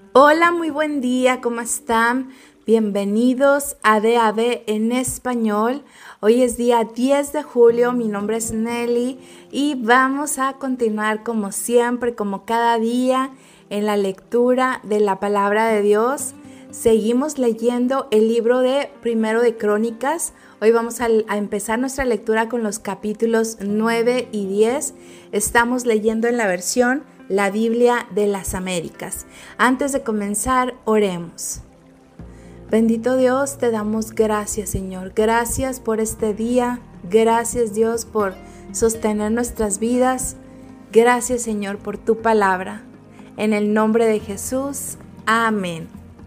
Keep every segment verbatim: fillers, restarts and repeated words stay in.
Hola, muy buen día, ¿cómo están? Bienvenidos a D A B en español. Hoy es día diez de julio, mi nombre es Nelly y vamos a continuar como siempre, como cada día, en la lectura de la palabra de Dios. Seguimos leyendo el libro de Primero de Crónicas. Hoy vamos a, a empezar nuestra lectura con los capítulos nueve y diez. Estamos leyendo en la versión La Biblia de las Américas. Antes de comenzar, oremos. Bendito Dios, te damos gracias, Señor. Gracias por este día. Gracias, Dios, por sostener nuestras vidas. Gracias, Señor, por tu palabra. En el nombre de Jesús. Amén.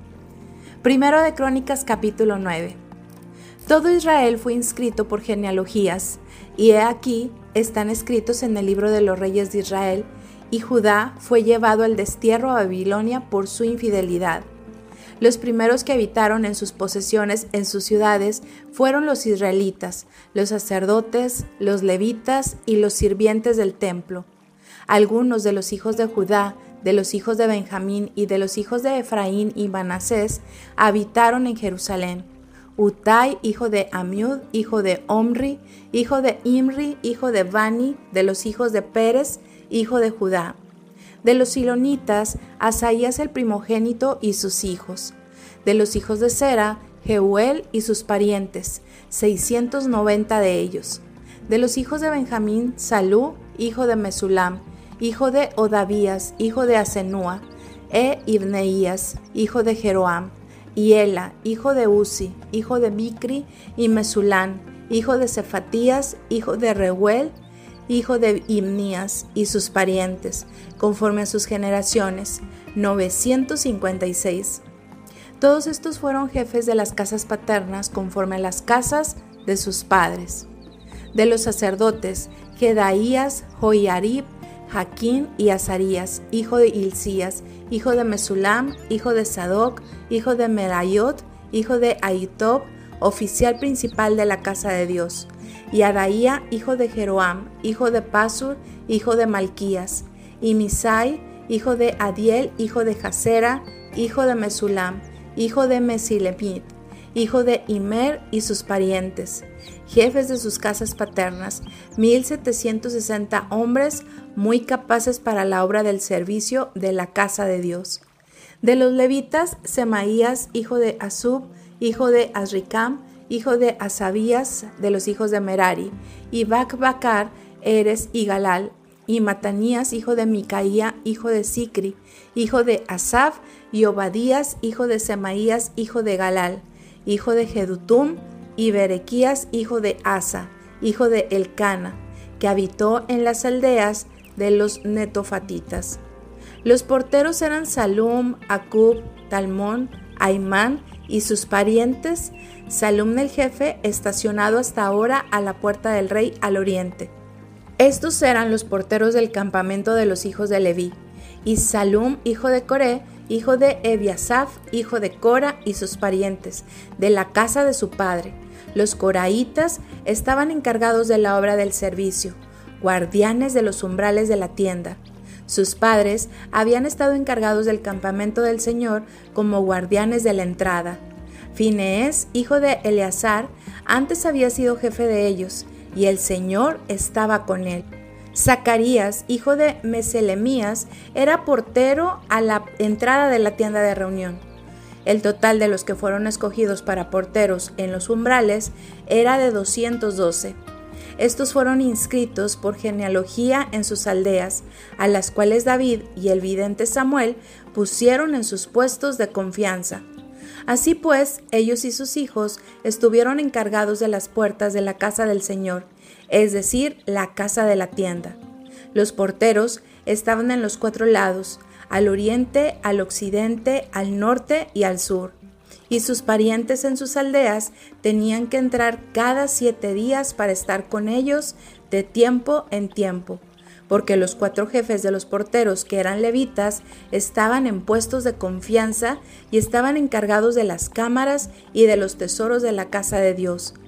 Primero de Crónicas, capítulo nueve. Todo Israel fue inscrito por genealogías, y he aquí están escritos en el libro de los reyes de Israel, y Judá fue llevado al destierro a Babilonia por su infidelidad. Los primeros que habitaron en sus posesiones en sus ciudades fueron los israelitas, los sacerdotes, los levitas y los sirvientes del templo. Algunos de los hijos de Judá, de los hijos de Benjamín y de los hijos de Efraín y Manasés habitaron en Jerusalén. Utai, hijo de Amiud, hijo de Omri, hijo de Imri, hijo de Bani, de los hijos de Pérez, hijo de Judá. De los silonitas, Asaías el primogénito y sus hijos. De los hijos de Sera, Jeuel y sus parientes, seiscientos noventa de ellos. De los hijos de Benjamín, Salú, hijo de Mesulam, hijo de Odavías, hijo de Asenúa, e Ibneías, hijo de Jeroam, y Ela, hijo de Uzi, hijo de Micri, y Mesulán, hijo de Cefatías, hijo de Reuel, hijo de Imnías, y sus parientes, conforme a sus generaciones, novecientos cincuenta y seis. Todos estos fueron jefes de las casas paternas, conforme a las casas de sus padres. De los sacerdotes, Jedaías, Joiarib, Jaquín y Azarías, hijo de Hilcías, hijo de Mesulam, hijo de Sadoc, hijo de Merayot, hijo de Ahitob, oficial principal de la casa de Dios, y Adaía, hijo de Jeroam, hijo de Pasur, hijo de Malquías, y Misai, hijo de Adiel, hijo de Jasera, hijo de Mesulam, hijo de Mesilemit, hijo de Imer y sus parientes, jefes de sus casas paternas, mil setecientos sesenta hombres muy capaces para la obra del servicio de la casa de Dios. De los levitas, Semaías, hijo de Asub, hijo de Azricam, hijo de Asabías, de los hijos de Merari, y Bacbacar, Eres y Galal, y Matanías, hijo de Micaía, hijo de Sicri, hijo de Asaf, y Obadías, hijo de Semaías, hijo de Galal, hijo de Jedutum, y Berequías, hijo de Asa, hijo de Elcana, que habitó en las aldeas de los netofatitas. Los porteros eran Salum, Acub, Talmón, Aimán y sus parientes, Salum el jefe, estacionado hasta ahora a la puerta del rey al oriente. Estos eran los porteros del campamento de los hijos de Leví, y Salum, hijo de Coré, hijo de Ebiasaf, hijo de Cora y sus parientes, de la casa de su padre. Los coraitas estaban encargados de la obra del servicio, guardianes de los umbrales de la tienda. Sus padres habían estado encargados del campamento del Señor como guardianes de la entrada. Fineés, hijo de Eleazar, antes había sido jefe de ellos, y el Señor estaba con él. Zacarías, hijo de Meselemías, era portero a la entrada de la tienda de reunión. El total de los que fueron escogidos para porteros en los umbrales era de doscientos doce. Estos fueron inscritos por genealogía en sus aldeas, a las cuales David y el vidente Samuel pusieron en sus puestos de confianza. Así pues, ellos y sus hijos estuvieron encargados de las puertas de la casa del Señor, es decir, la casa de la tienda. Los porteros estaban en los cuatro lados, al oriente, al occidente, al norte y al sur. Y sus parientes en sus aldeas tenían que entrar cada siete días para estar con ellos de tiempo en tiempo, porque los cuatro jefes de los porteros, que eran levitas, estaban en puestos de confianza y estaban encargados de las cámaras y de los tesoros de la casa de Dios.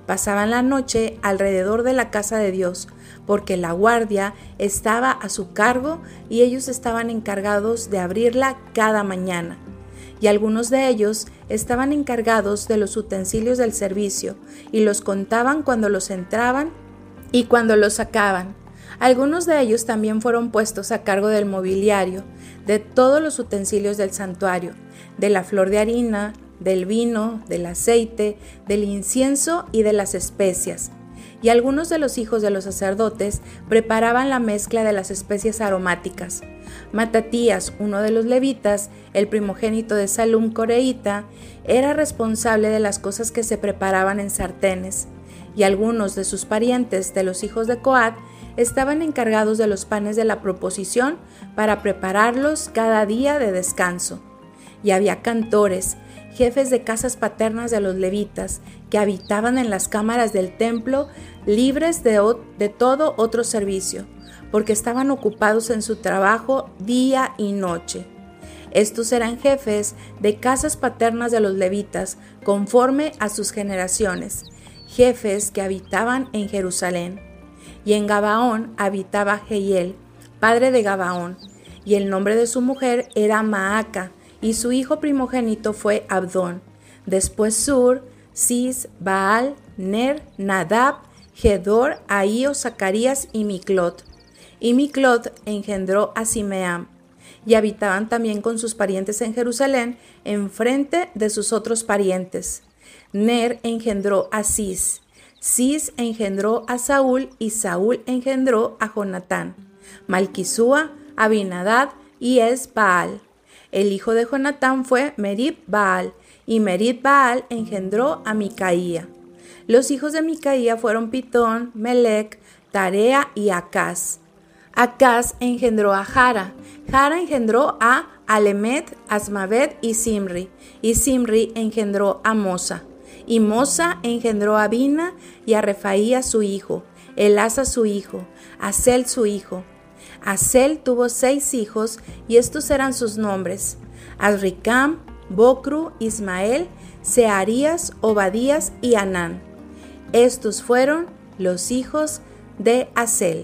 pasaban la noche alrededor de la casa de Dios, porque la guardia estaba a su cargo y ellos estaban encargados de abrirla cada mañana. Y algunos de ellos estaban encargados de los utensilios del servicio y los contaban cuando los entraban y cuando los sacaban. Algunos de ellos también fueron puestos a cargo del mobiliario, de todos los utensilios del santuario, de la flor de harina, del vino, del aceite, del incienso y de las especias. Y algunos de los hijos de los sacerdotes preparaban la mezcla de las especias aromáticas. Matatías, uno de los levitas, el primogénito de Salum coreíta, era responsable de las cosas que se preparaban en sartenes, y algunos de sus parientes de los hijos de Coat estaban encargados de los panes de la proposición para prepararlos cada día de descanso. Y había cantores, jefes de casas paternas de los levitas, que habitaban en las cámaras del templo, libres de, de todo otro servicio, porque estaban ocupados en su trabajo día y noche. Estos eran jefes de casas paternas de los levitas, conforme a sus generaciones, jefes que habitaban en Jerusalén. Y en Gabaón habitaba Jehiel, padre de Gabaón, y el nombre de su mujer era Maaca, y su hijo primogénito fue Abdón. Después Sur, Cis, Baal, Ner, Nadab, Gedor, Ahío, Zacarías y Miclot. Y Miclot engendró a Simeam, y habitaban también con sus parientes en Jerusalén, enfrente de sus otros parientes. Ner engendró a Cis, Cis engendró a Saúl, y Saúl engendró a Jonatán, Malquisúa, Abinadab y Es-Baal. El hijo de Jonatán fue Merib-Baal, y Merib-Baal engendró a Micaía. Los hijos de Micaía fueron Pitón, Melec, Tarea y Acaz. Acaz engendró a Jara, Jara engendró a Alemet, Asmavet y Simri, y Simri engendró a Mosa, y Mosa engendró a Bina y a Refaía su hijo, Elasa su hijo, Asel su hijo. Asel tuvo seis hijos, y estos eran sus nombres: Azricam, Bocru, Ismael, Searías, Obadías y Anán. Estos fueron los hijos de Asel.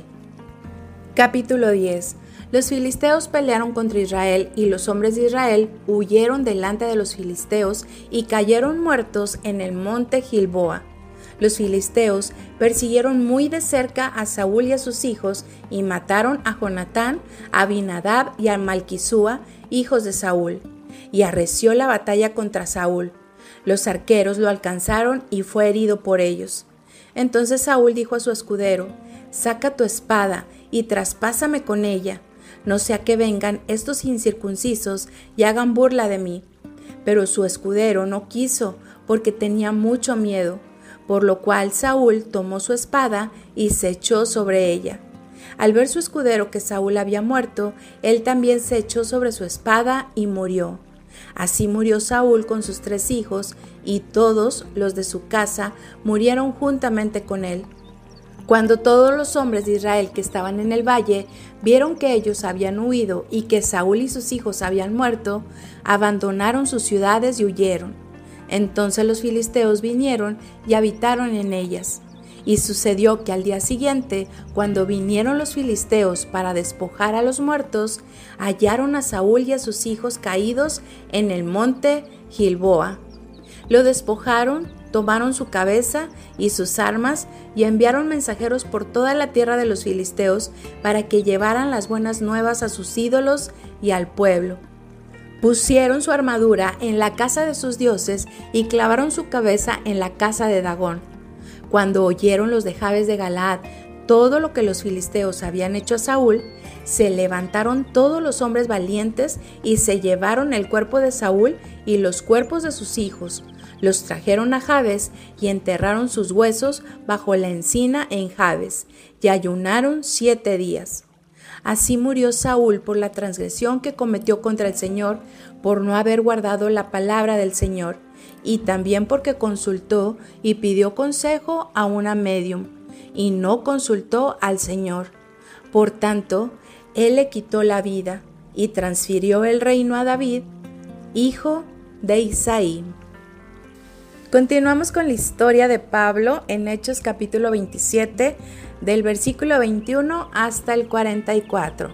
Capítulo diez. Los filisteos pelearon contra Israel, y los hombres de Israel huyeron delante de los filisteos y cayeron muertos en el monte Gilboa. Los filisteos persiguieron muy de cerca a Saúl y a sus hijos, y mataron a Jonatán, a Abinadab y a Malquisúa, hijos de Saúl. Y arreció la batalla contra Saúl. Los arqueros lo alcanzaron y fue herido por ellos. Entonces Saúl dijo a su escudero: «Saca tu espada y traspásame con ella, no sea que vengan estos incircuncisos y hagan burla de mí». Pero su escudero no quiso, porque tenía mucho miedo. Por lo cual Saúl tomó su espada y se echó sobre ella. Al ver su escudero que Saúl había muerto, él también se echó sobre su espada y murió. Así murió Saúl con sus tres hijos, y todos los de su casa murieron juntamente con él. Cuando todos los hombres de Israel que estaban en el valle vieron que ellos habían huido y que Saúl y sus hijos habían muerto, abandonaron sus ciudades y huyeron. Entonces los filisteos vinieron y habitaron en ellas. Y sucedió que al día siguiente, cuando vinieron los filisteos para despojar a los muertos, hallaron a Saúl y a sus hijos caídos en el monte Gilboa. Lo despojaron, tomaron su cabeza y sus armas y enviaron mensajeros por toda la tierra de los filisteos para que llevaran las buenas nuevas a sus ídolos y al pueblo. Pusieron su armadura en la casa de sus dioses y clavaron su cabeza en la casa de Dagón. Cuando oyeron los de Jabes de Galaad todo lo que los filisteos habían hecho a Saúl, se levantaron todos los hombres valientes y se llevaron el cuerpo de Saúl y los cuerpos de sus hijos. Los trajeron a Jabes y enterraron sus huesos bajo la encina en Jabes, y ayunaron siete días. Así murió Saúl por la transgresión que cometió contra el Señor, por no haber guardado la palabra del Señor, y también porque consultó y pidió consejo a una médium, y no consultó al Señor. Por tanto, él le quitó la vida y transfirió el reino a David, hijo de Isaí. Continuamos con la historia de Pablo en Hechos capítulo veintisiete, del versículo veintiuno hasta el cuarenta y cuatro.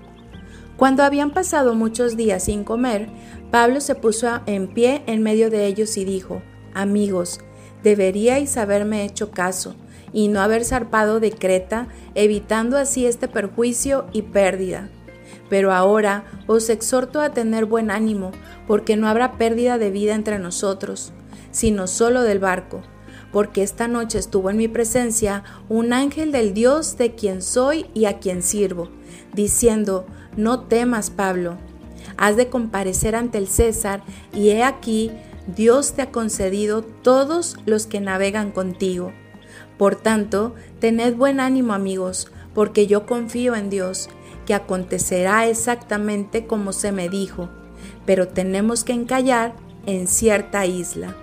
Cuando habían pasado muchos días sin comer, Pablo se puso en pie en medio de ellos y dijo: Amigos, deberíais haberme hecho caso y no haber zarpado de Creta, evitando así este perjuicio y pérdida. Pero ahora os exhorto a tener buen ánimo, porque no habrá pérdida de vida entre nosotros, sino solo del barco, porque esta noche estuvo en mi presencia un ángel del Dios de quien soy y a quien sirvo, diciendo: No temas, Pablo, has de comparecer ante el César, y he aquí, Dios te ha concedido todos los que navegan contigo. Por tanto, tened buen ánimo, amigos, porque yo confío en Dios, que acontecerá exactamente como se me dijo, pero tenemos que encallar en cierta isla.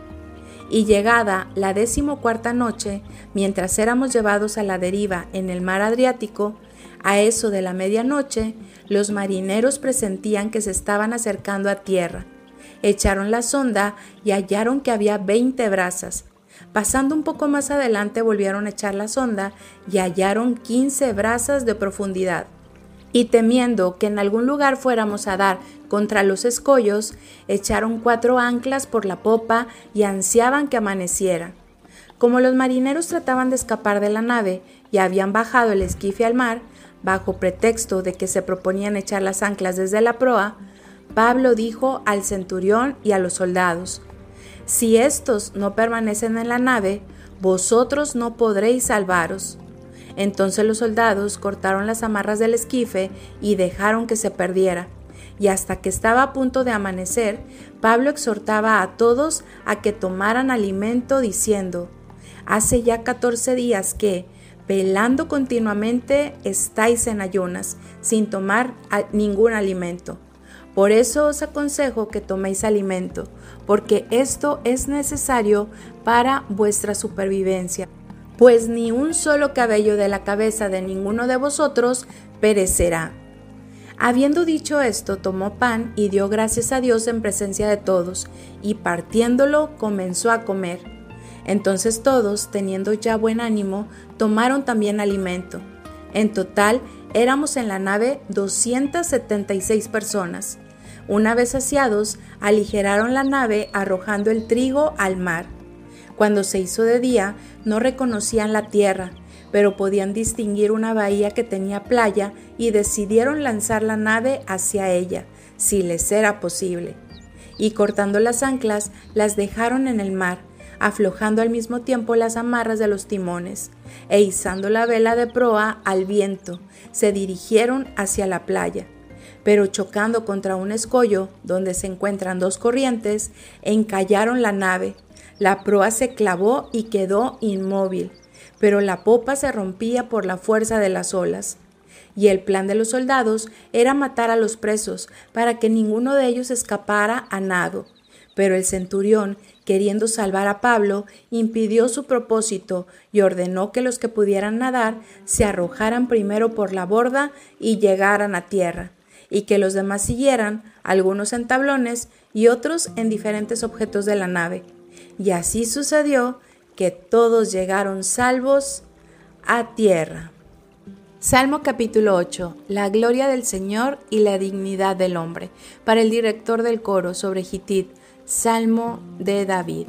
Y llegada la decimocuarta noche, mientras éramos llevados a la deriva en el mar Adriático, a eso de la medianoche, los marineros presentían que se estaban acercando a tierra. Echaron la sonda y hallaron que había veinte brazas. Pasando un poco más adelante volvieron a echar la sonda y hallaron quince brazas de profundidad. Y temiendo que en algún lugar fuéramos a dar contra los escollos, echaron cuatro anclas por la popa y ansiaban que amaneciera. Como los marineros trataban de escapar de la nave y habían bajado el esquife al mar, bajo pretexto de que se proponían echar las anclas desde la proa, Pablo dijo al centurión y a los soldados: Si éstos no permanecen en la nave, vosotros no podréis salvaros. Entonces los soldados cortaron las amarras del esquife y dejaron que se perdiera. Y hasta que estaba a punto de amanecer, Pablo exhortaba a todos a que tomaran alimento, diciendo: Hace ya catorce días que, velando continuamente, estáis en ayunas, sin tomar ningún alimento. Por eso os aconsejo que toméis alimento, porque esto es necesario para vuestra supervivencia. Pues ni un solo cabello de la cabeza de ninguno de vosotros perecerá. Habiendo dicho esto, tomó pan y dio gracias a Dios en presencia de todos, y partiéndolo comenzó a comer. Entonces todos, teniendo ya buen ánimo, tomaron también alimento. En total éramos en la nave doscientas setenta y seis personas. Una vez saciados, aligeraron la nave arrojando el trigo al mar. Cuando se hizo de día, no reconocían la tierra, pero podían distinguir una bahía que tenía playa y decidieron lanzar la nave hacia ella, si les era posible. Y cortando las anclas, las dejaron en el mar, aflojando al mismo tiempo las amarras de los timones, e izando la vela de proa al viento, se dirigieron hacia la playa. Pero chocando contra un escollo, donde se encuentran dos corrientes, encallaron la nave. La proa se clavó y quedó inmóvil, pero la popa se rompía por la fuerza de las olas. Y el plan de los soldados era matar a los presos, para que ninguno de ellos escapara a nado. Pero el centurión, queriendo salvar a Pablo, impidió su propósito y ordenó que los que pudieran nadar se arrojaran primero por la borda y llegaran a tierra, y que los demás siguieran, algunos en tablones y otros en diferentes objetos de la nave. Y así sucedió que todos llegaron salvos a tierra. Salmo capítulo ocho. La gloria del Señor y la dignidad del hombre. Para el director del coro sobre Gittith, Salmo de David.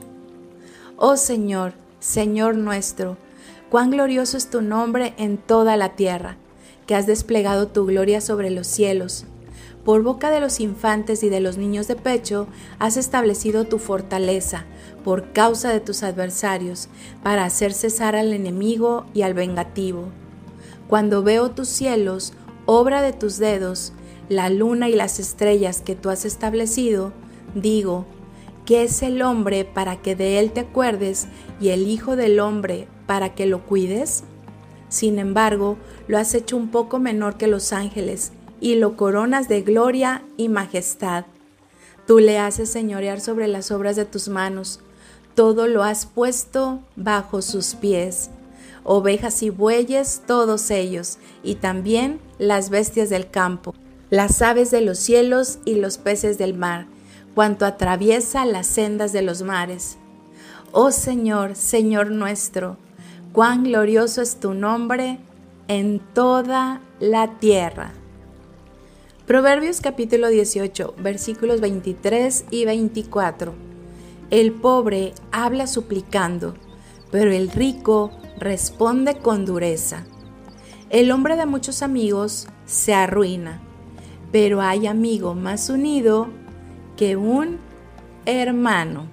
Oh Señor, Señor nuestro, cuán glorioso es tu nombre en toda la tierra, que has desplegado tu gloria sobre los cielos. Por boca de los infantes y de los niños de pecho has establecido tu fortaleza por causa de tus adversarios, para hacer cesar al enemigo y al vengativo. Cuando veo tus cielos, obra de tus dedos, la luna y las estrellas que tú has establecido, digo: ¿qué es el hombre para que de él te acuerdes, y el hijo del hombre para que lo cuides? Sin embargo, lo has hecho un poco menor que los ángeles, y lo coronas de gloria y majestad. Tú le haces señorear sobre las obras de tus manos, todo lo has puesto bajo sus pies. Ovejas y bueyes, todos ellos, y también las bestias del campo, las aves de los cielos y los peces del mar, cuanto atraviesa las sendas de los mares. Oh Señor, Señor nuestro, cuán glorioso es tu nombre en toda la tierra. Proverbios capítulo dieciocho, versículos veintitrés y veinticuatro. El pobre habla suplicando, pero el rico responde con dureza. El hombre de muchos amigos se arruina, pero hay amigo más unido que un hermano.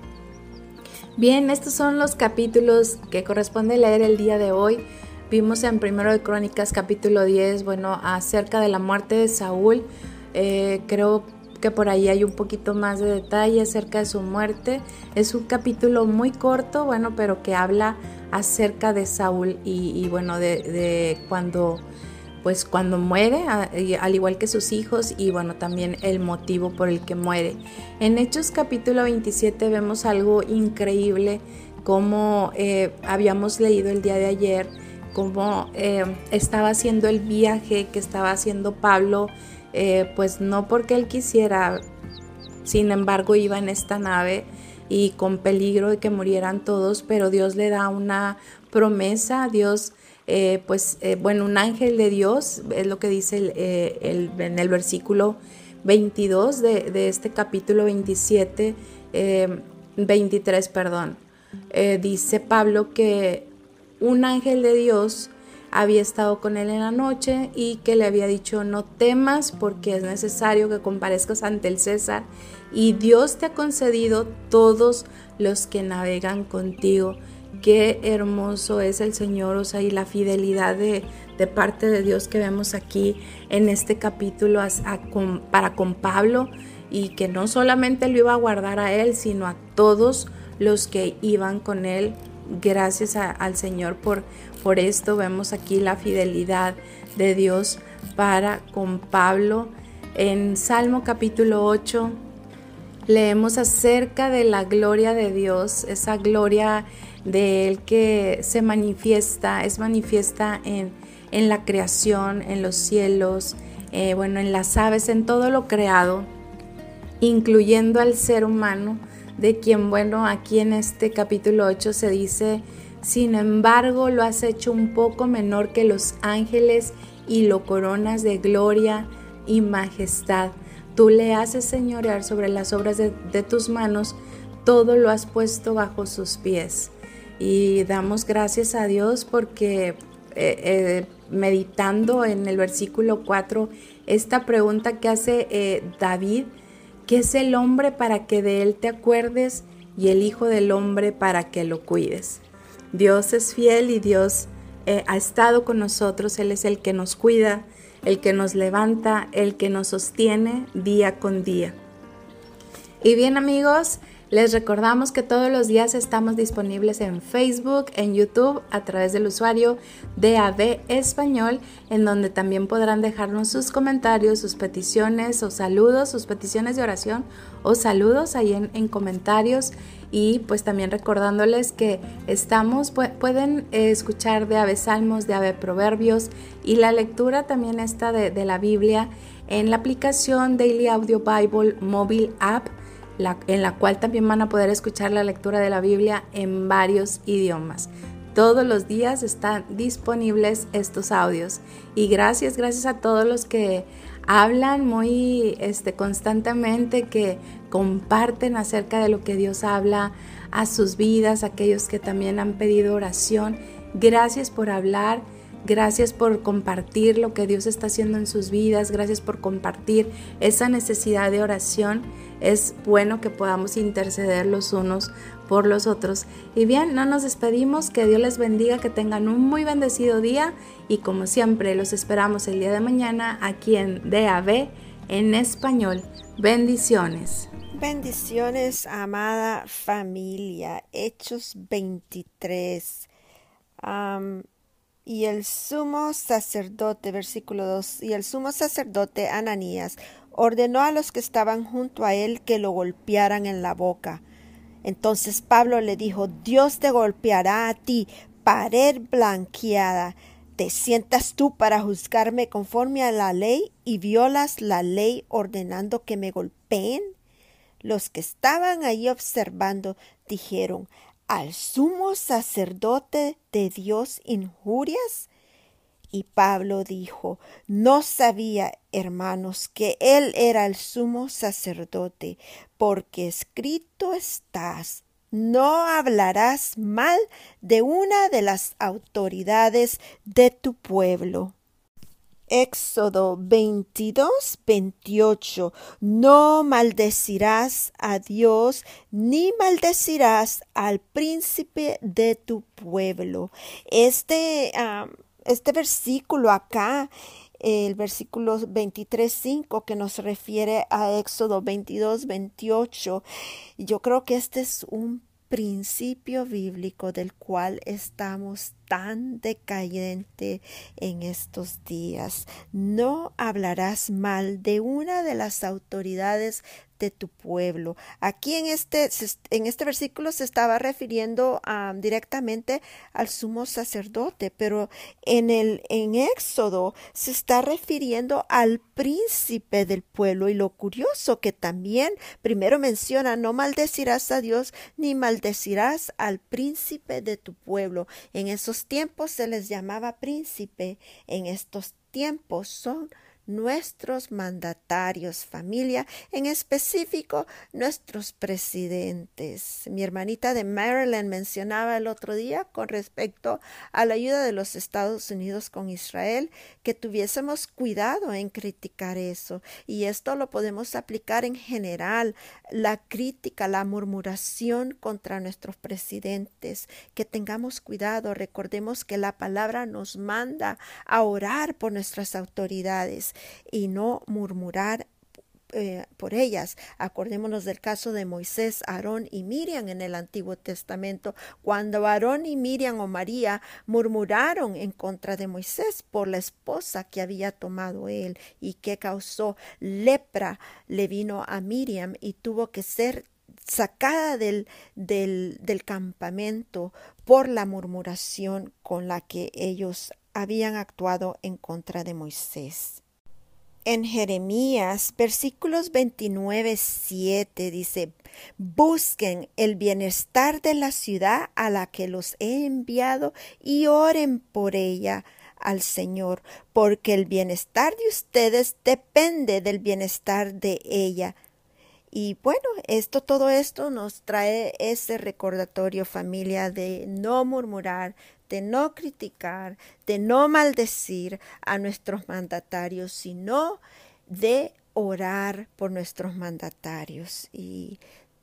Bien, estos son los capítulos que corresponde leer el día de hoy. Vimos en Primero de Crónicas capítulo diez, bueno, acerca de la muerte de Saúl. Eh, creo que por ahí hay un poquito más de detalle acerca de su muerte. Es un capítulo muy corto, bueno, pero que habla acerca de Saúl y, y bueno, de, de cuando, pues cuando muere, a, al igual que sus hijos, y bueno, también el motivo por el que muere. En Hechos capítulo veintisiete vemos algo increíble, como eh, habíamos leído el día de ayer, como eh, estaba haciendo el viaje que estaba haciendo Pablo, eh, pues no porque él quisiera, sin embargo iba en esta nave y con peligro de que murieran todos, pero Dios le da una promesa. Dios, eh, pues, eh, bueno, un ángel de Dios, es lo que dice el, eh, el, en el versículo veintidós de, de este capítulo veintisiete, eh, veintitrés, perdón, eh, dice Pablo que un ángel de Dios había estado con él en la noche y que le había dicho: no temas, porque es necesario que comparezcas ante el César, y Dios te ha concedido todos los que navegan contigo. Qué hermoso es el Señor, o sea, y la fidelidad de, de parte de Dios que vemos aquí en este capítulo a, a, con, para con Pablo, y que no solamente lo iba a guardar a él, sino a todos los que iban con él. Gracias a, al Señor por, por esto. Vemos aquí la fidelidad de Dios para con Pablo. En Salmo capítulo ocho leemos acerca de la gloria de Dios, esa gloria de Él que se manifiesta, es manifiesta en, en la creación, en los cielos, eh, bueno, en las aves, en todo lo creado, incluyendo al ser humano, de quien, bueno, aquí en este capítulo ocho se dice: sin embargo, lo has hecho un poco menor que los ángeles y lo coronas de gloria y majestad. Tú le haces señorear sobre las obras de, de tus manos, todo lo has puesto bajo sus pies. Y damos gracias a Dios porque eh, eh, meditando en el versículo cuatro, esta pregunta que hace eh, David: ¿qué es el hombre para que de él te acuerdes, y el hijo del hombre para que lo cuides? Dios es fiel y Dios eh, ha estado con nosotros. Él es el que nos cuida, el que nos levanta, el que nos sostiene día con día. Y bien, amigos, les recordamos que todos los días estamos disponibles en Facebook, en YouTube, a través del usuario D A B Español, en donde también podrán dejarnos sus comentarios, sus peticiones o saludos, sus peticiones de oración o saludos ahí en, en comentarios. Y pues también recordándoles que estamos, pu- pueden eh, escuchar D A B Salmos, D A B Proverbios, y la lectura también está de, de la Biblia en la aplicación Daily Audio Bible Mobile App, La, en la cual también van a poder escuchar la lectura de la Biblia en varios idiomas. Todos los días están disponibles estos audios. Y gracias, gracias a todos los que hablan muy este, constantemente, que comparten acerca de lo que Dios habla a sus vidas, aquellos que también han pedido oración. Gracias por hablar. Gracias por compartir lo que Dios está haciendo en sus vidas. Gracias por compartir esa necesidad de oración. Es bueno que podamos interceder los unos por los otros. Y bien, no nos despedimos. Que Dios les bendiga, que tengan un muy bendecido día. Y como siempre, los esperamos el día de mañana aquí en D A B en español. Bendiciones. Bendiciones, amada familia. Hechos veintitrés. Um, Y el sumo sacerdote, versículo dos, y el sumo sacerdote Ananías ordenó a los que estaban junto a él que lo golpearan en la boca. Entonces Pablo le dijo: Dios te golpeará a ti, pared blanqueada. ¿Te sientas tú para juzgarme conforme a la ley y violas la ley ordenando que me golpeen? Los que estaban ahí observando dijeron: al sumo sacerdote de Dios injurias? Y Pablo dijo, no sabía, hermanos, que él era el sumo sacerdote, porque escrito estás, no hablarás mal de una de las autoridades de tu pueblo. Éxodo veintidós, veintiocho. No maldecirás a Dios, ni maldecirás al príncipe de tu pueblo. Este, um, este versículo acá, el versículo veintitrés, cinco, que nos refiere a Éxodo veintidós, veintiocho, yo creo que este es un principio bíblico del cual estamos tan decadente en estos días. No hablarás mal de una de las autoridades de tu pueblo. Aquí en este, en este versículo se estaba refiriendo um, directamente al sumo sacerdote, pero en el en Éxodo se está refiriendo al príncipe del pueblo. Y lo curioso que también primero menciona, no maldecirás a Dios ni maldecirás al príncipe de tu pueblo. En esos tiempos se les llamaba príncipe, en estos tiempos son nuestros mandatarios, familia, en específico nuestros presidentes. Mi hermanita de Maryland mencionaba el otro día con respecto a la ayuda de los Estados Unidos con Israel, que tuviésemos cuidado en criticar eso. Y esto lo podemos aplicar en general, la crítica, la murmuración contra nuestros presidentes, que tengamos cuidado. Recordemos que la palabra nos manda a orar por nuestras autoridades y no murmurar eh, por ellas. Acordémonos del caso de Moisés, Aarón y Miriam en el Antiguo Testamento, cuando Aarón y Miriam o María murmuraron en contra de Moisés por la esposa que había tomado él y que causó lepra, le vino a Miriam y tuvo que ser sacada del, del, del campamento por la murmuración con la que ellos habían actuado en contra de Moisés. En Jeremías, versículos veintinueve, siete dice, busquen el bienestar de la ciudad a la que los he enviado y oren por ella al Señor, porque el bienestar de ustedes depende del bienestar de ella. Y bueno, esto, todo esto nos trae ese recordatorio, familia, de no murmurar, de no criticar, de no maldecir a nuestros mandatarios, sino de orar por nuestros mandatarios. Y,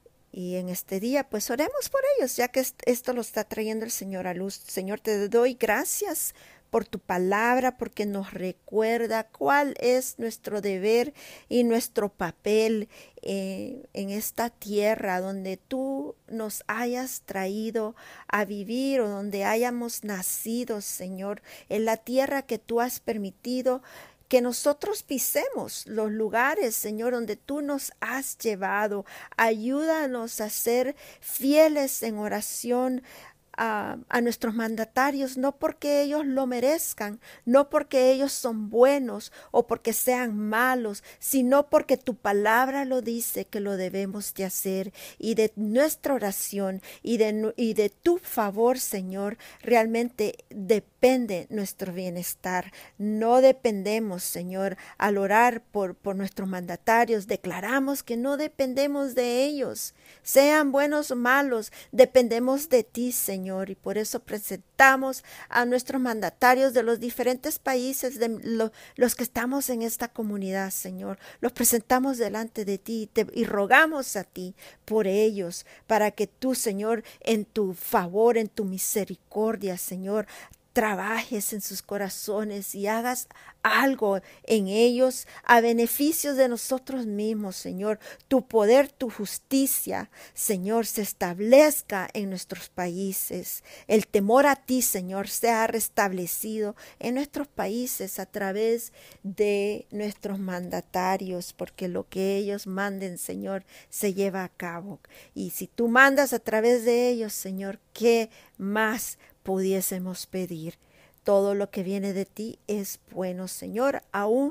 y en este día, pues oremos por ellos, ya que esto lo está trayendo el Señor a luz. Señor, te doy gracias por tu palabra, porque nos recuerda cuál es nuestro deber y nuestro papel eh, en esta tierra donde tú nos hayas traído a vivir o donde hayamos nacido, Señor, en la tierra que tú has permitido que nosotros pisemos, los lugares, Señor, donde tú nos has llevado. Ayúdanos a ser fieles en oración A, a nuestros mandatarios, no porque ellos lo merezcan, no porque ellos son buenos o porque sean malos, sino porque tu palabra lo dice que lo debemos de hacer. Y de nuestra oración y de, y de tu favor, Señor, realmente depende nuestro bienestar. No dependemos, Señor, al orar por, por nuestros mandatarios, declaramos que no dependemos de ellos, sean buenos o malos, dependemos de ti, Señor. Señor, y por eso presentamos a nuestros mandatarios de los diferentes países, de lo, los que estamos en esta comunidad, Señor. Los presentamos delante de ti y, te, y rogamos a ti por ellos, para que tú, Señor, en tu favor, en tu misericordia, Señor, trabajes en sus corazones y hagas algo en ellos a beneficio de nosotros mismos, Señor. Tu poder, tu justicia, Señor, se establezca en nuestros países. El temor a ti, Señor, sea restablecido en nuestros países a través de nuestros mandatarios, porque lo que ellos manden, Señor, se lleva a cabo. Y si tú mandas a través de ellos, Señor, ¿qué más pudiésemos pedir? Todo lo que viene de ti es bueno, Señor, aun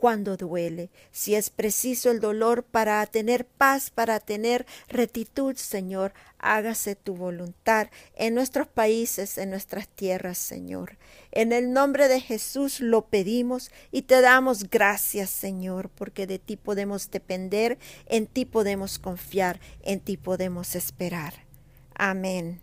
cuando duele. Si es preciso el dolor para tener paz, para tener rectitud, Señor, hágase tu voluntad en nuestros países, en nuestras tierras, Señor. En el nombre de Jesús lo pedimos y te damos gracias, Señor, porque de ti podemos depender, en ti podemos confiar, en ti podemos esperar. Amén.